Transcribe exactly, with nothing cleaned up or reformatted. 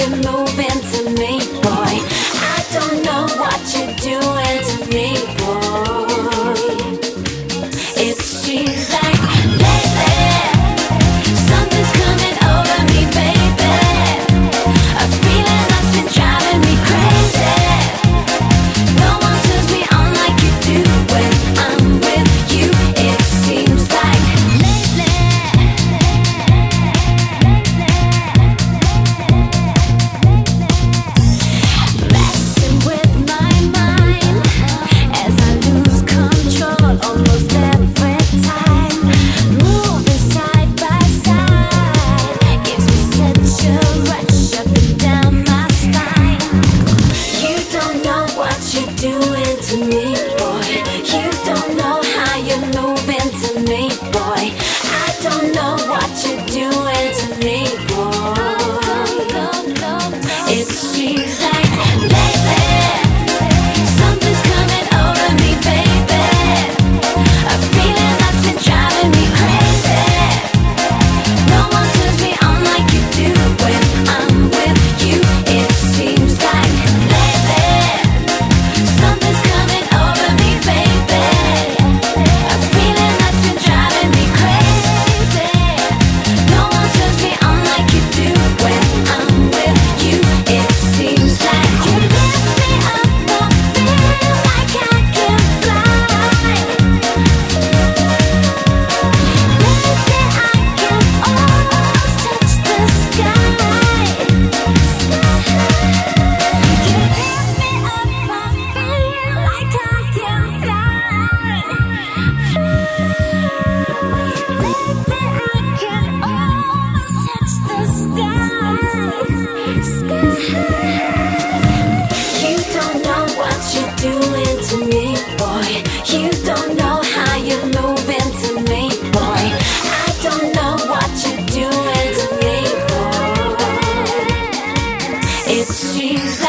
you're moving to me, boy. I don't know what you're doing to me, boy. It seems like lately something's coming over me, baby. A feeling that's been driving me crazy. No one turns me on like you do when I'm with you. It seems like lately, messing with my mind as I lose control almost every time. Moving side by side gives me such a rush up and down my spine. You don't know what you're doing to me, boy. You don't know how you're moving to me, boy. I don't know what you're doing to me, boy. It seems like lately something's coming over me, baby. A feeling that's been driving me crazy. No one turns me on like you do when I'm with you. It seems like lately something's coming over me, baby. A feeling that's been driving me crazy. No one turns me on like you do when I'm with you. It seems like you lift me up, I feel like I can fly. Lately I can almost touch the sky. You lift me up, I feel like I can fly. Lately I can almost touch the sky. You don't know what you're doing to me, boy. You don't know how you're moving to me, boy. I don't know what you're doing to me, boy. It seems